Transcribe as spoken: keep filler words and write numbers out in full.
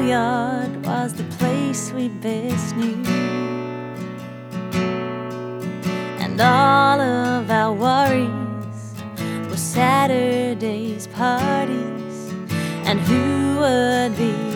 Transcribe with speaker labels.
Speaker 1: schoolyard was the place we best knew, and all of our worries were Saturday's parties, and who would be